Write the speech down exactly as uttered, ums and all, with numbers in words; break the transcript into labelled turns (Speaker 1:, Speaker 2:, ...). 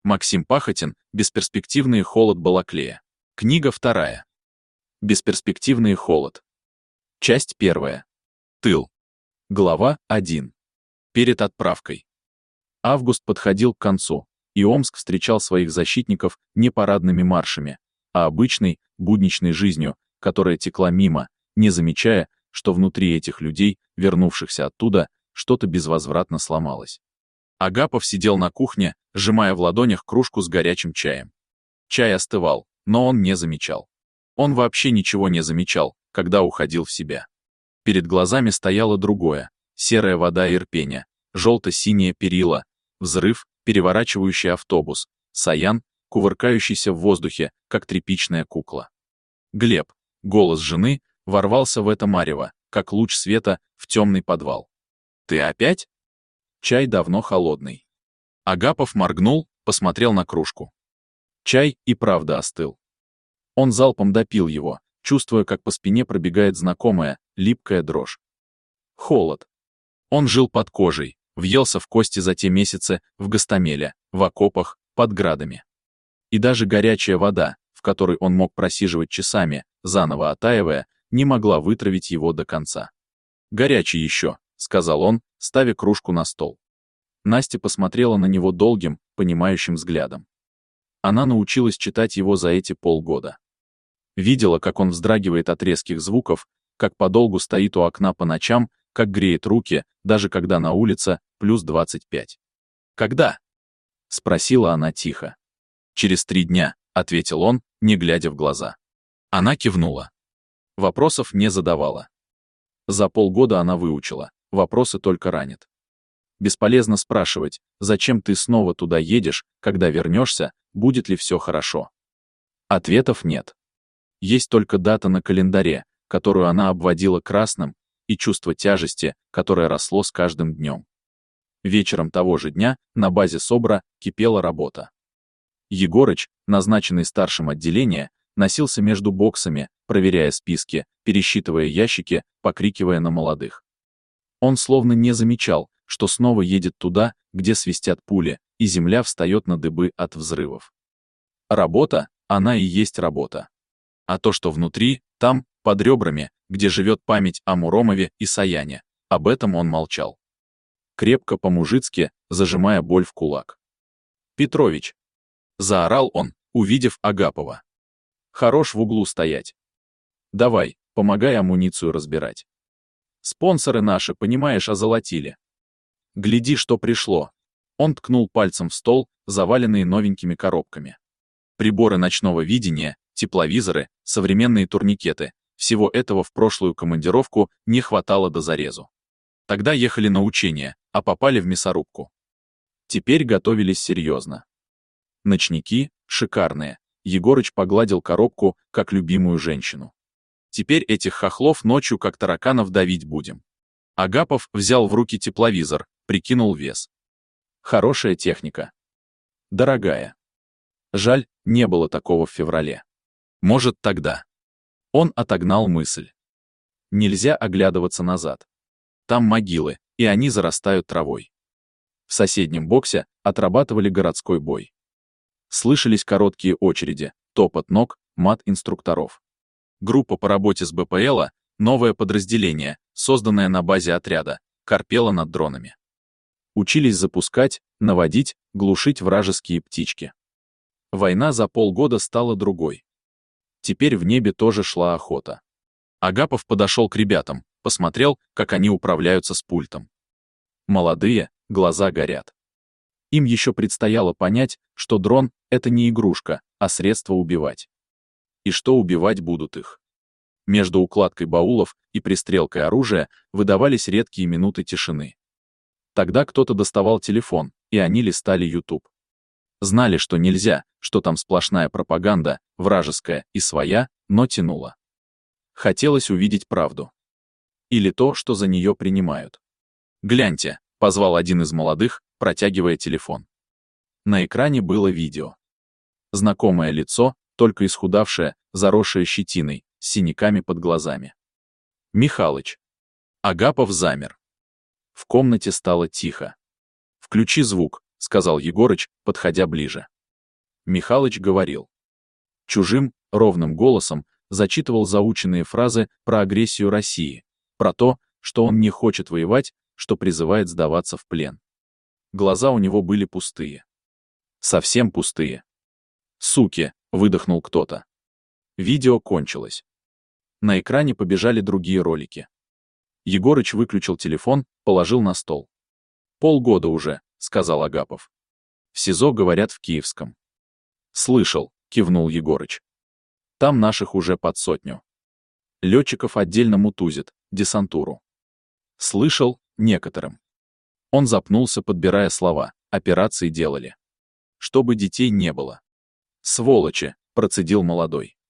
Speaker 1: Максим Пахотин «Бесперспективный холод Балаклея». Книга вторая. Бесперспективный холод. Часть первая. Тыл. Глава один. Перед отправкой. Август подходил к концу, и Омск встречал своих защитников не парадными маршами, а обычной, будничной жизнью, которая текла мимо, не замечая, что внутри этих людей, вернувшихся оттуда, что-то безвозвратно сломалось. Агапов сидел на кухне, сжимая в ладонях кружку с горячим чаем. Чай остывал, но он не замечал. Он вообще ничего не замечал, когда уходил в себя. Перед глазами стояло другое: серая вода Ирпеня, желто-синие перила, взрыв, переворачивающий автобус, Саян, кувыркающийся в воздухе, как тряпичная кукла. Глеб, голос жены, ворвался в это марево, как луч света в темный подвал. «Ты опять?» Чай давно холодный. Агапов моргнул, посмотрел на кружку. Чай и правда остыл. Он залпом допил его, чувствуя, как по спине пробегает знакомая, липкая дрожь. Холод. Он жил под кожей, въелся в кости за те месяцы в Гостомеле, в окопах, под градами. И даже горячая вода, в которой он мог просиживать часами, заново оттаивая, не могла вытравить его до конца. «Горячий еще», — сказал он, ставя кружку на стол. Настя посмотрела на него долгим, понимающим взглядом. Она научилась читать его за эти полгода. Видела, как он вздрагивает от резких звуков, как подолгу стоит у окна по ночам, как греет руки, даже когда на улице плюс двадцать пять. «Когда?» — спросила она тихо. «Через три дня», — ответил он, не глядя в глаза. Она кивнула. Вопросов не задавала. За полгода она выучила, вопросы только ранят. Бесполезно спрашивать, зачем ты снова туда едешь, когда вернешься, будет ли все хорошо. Ответов нет. Есть только дата на календаре, которую она обводила красным, и чувство тяжести, которое росло с каждым днем. Вечером того же дня на базе СОБРа кипела работа. Егорыч, назначенный старшим отделения, носился между боксами, проверяя списки, пересчитывая ящики, покрикивая на молодых. Он словно не замечал, что снова едет туда, где свистят пули, и земля встает на дыбы от взрывов. Работа, она и есть работа. А то, что внутри, там, под ребрами, где живет память о Муромове и Саяне, об этом он молчал. Крепко по-мужицки, зажимая боль в кулак. «Петрович!» — заорал он, увидев Агапова. «Хорош в углу стоять. Давай, помогай амуницию разбирать. Спонсоры наши, понимаешь, озолотили. Гляди, что пришло». Он ткнул пальцем в стол, заваленный новенькими коробками. Приборы ночного видения, тепловизоры, современные турникеты. Всего этого в прошлую командировку не хватало до зарезу. Тогда ехали на учения, а попали в мясорубку. Теперь готовились серьезно. Ночники шикарные. Егорыч погладил коробку, как любимую женщину. Теперь этих хохлов ночью как тараканов давить будем. Агапов взял в руки тепловизор, прикинул вес. Хорошая техника. Дорогая. Жаль, не было такого в феврале. Может, тогда. Он отогнал мысль. Нельзя оглядываться назад. Там могилы, и они зарастают травой. В соседнем боксе отрабатывали городской бой. Слышались короткие очереди, топот ног, мат инструкторов. Группа по работе с БПЛа, новое подразделение, созданное на базе отряда, корпела над дронами. Учились запускать, наводить, глушить вражеские птички. Война за полгода стала другой. Теперь в небе тоже шла охота. Агапов подошел к ребятам, посмотрел, как они управляются с пультом. Молодые, глаза горят. Им еще предстояло понять, что дрон — это не игрушка, а средство убивать. И что убивать будут их. Между укладкой баулов и пристрелкой оружия выдавались редкие минуты тишины. Тогда кто-то доставал телефон, и они листали YouTube. Знали, что нельзя, что там сплошная пропаганда, вражеская и своя, но тянуло. Хотелось увидеть правду. Или то, что за нее принимают. «Гляньте», — позвал один из молодых, протягивая телефон. На экране было видео. Знакомое лицо, только исхудавшее, заросшее щетиной, с синяками под глазами. Михалыч. Агапов замер. В комнате стало тихо. «Включи звук», — сказал Егорыч, подходя ближе. Михалыч говорил. Чужим, ровным голосом зачитывал заученные фразы про агрессию России, про то, что он не хочет воевать, что призывает сдаваться в плен. Глаза у него были пустые. Совсем пустые. «Суки!» — выдохнул кто-то. Видео кончилось. На экране побежали другие ролики. Егорыч выключил телефон, положил на стол. «Полгода уже», — сказал Агапов. «В СИЗО, говорят, в Киевском». «Слышал», — кивнул Егорыч. «Там наших уже под сотню. Летчиков отдельно мутузят, десантуру». «Слышал, некоторым». Он запнулся, подбирая слова. Операции делали. Чтобы детей не было. «Сволочи», — процедил молодой.